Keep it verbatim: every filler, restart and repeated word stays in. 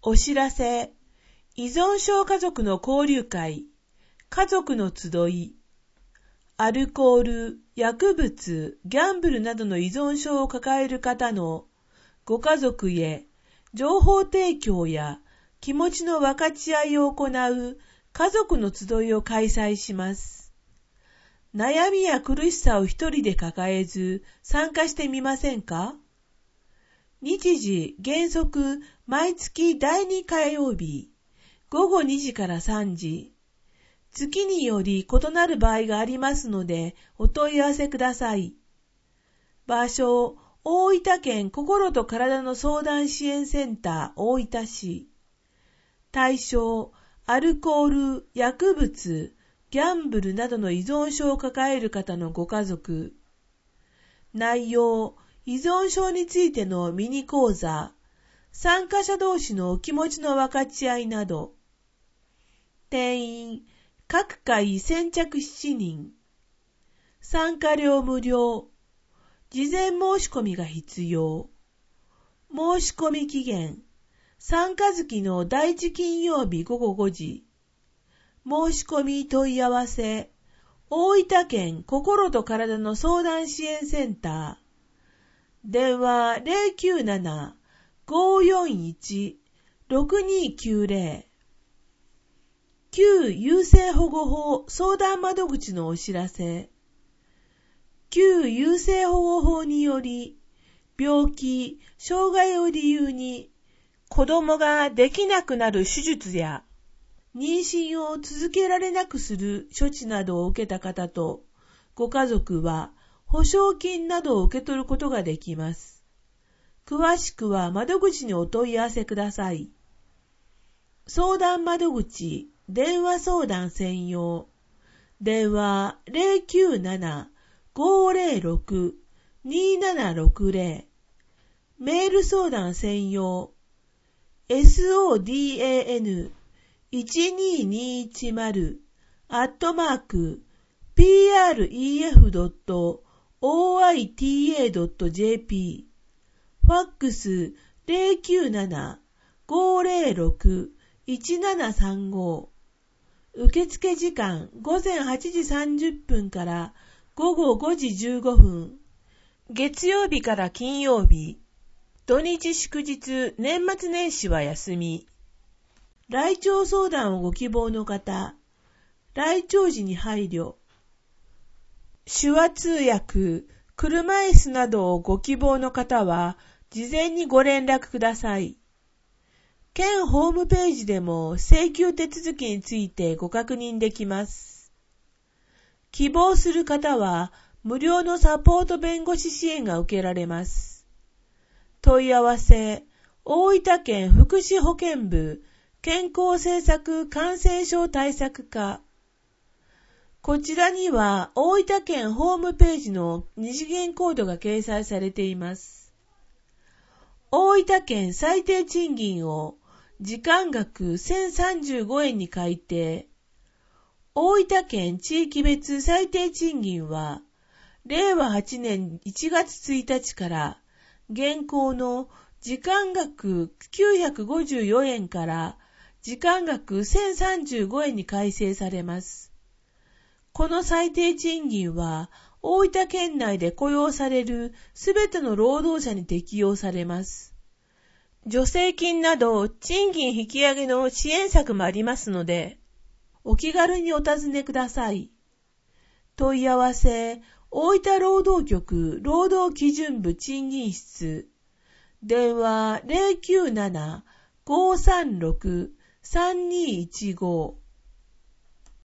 お知らせ。依存症家族の交流会、家族の集い、アルコール、薬物、ギャンブルなどの依存症を抱える方のご家族へ情報提供や気持ちの分かち合いを行う家族の集いを開催します。悩みや苦しさを一人で抱えず参加してみませんか？日時原則毎月だいに火曜日ごごにじからさんじ、月により異なる場合がありますのでお問い合わせください。場所、大分県心と体の相談支援センター大分市。対象、アルコール、薬物、ギャンブルなどの依存症を抱える方のご家族。内容、依存症についてのミニ講座、参加者同士の気持ちの分かち合いなど。定員、各回先着しちにん。参加料無料。事前申し込みが必要。申し込み期限、参加月の第一金曜日ごごごじ。申し込み問い合わせ、大分県心と体の相談支援センター。電話 ゼロきゅうなな ごーよんいち ろくにーきゅうゼロ。旧優生保護法相談窓口のお知らせ。旧優生保護法により、病気、障害を理由に子供ができなくなる手術や妊娠を続けられなくする処置などを受けた方とご家族は保証金などを受け取ることができます。詳しくは窓口にお問い合わせください。相談窓口、電話相談専用。電話 ゼロきゅうなな ごーゼロろく にーななろくゼロ。メール相談専用。ソダンいちにーにーいちまる アットマーク ピーアールイーエフドットオーアイティーエードットジェーピー。ファックス ゼロきゅうなな ごーゼロろく いちななさんご。受付時間ごぜんはちじさんじゅっぷんからごごごじじゅうごふん。月曜日から金曜日。土日祝日、年末年始は休み。来庁相談をご希望の方、来庁時に配慮。手話通訳、車椅子などをご希望の方は、事前にご連絡ください。県ホームページでも請求手続きについてご確認できます。希望する方は、無料のサポート弁護士支援が受けられます。問い合わせ、大分県福祉保健部、健康政策感染症対策課。こちらには大分県ホームページの二次元コードが掲載されています。大分県最低賃金を時間額せんさんじゅうごえんに改定。大分県地域別最低賃金はれいわはちねんいちがつついたちから現行の時間額きゅうひゃくごじゅうよえんから時間額せんさんじゅうごえんに改正されます。この最低賃金は大分県内で雇用されるすべての労働者に適用されます。助成金など賃金引き上げの支援策もありますので、お気軽にお尋ねください。問い合わせ、大分労働局労働基準部賃金室。電話 ゼロきゅうなな ごーさんろく さんにーいちご。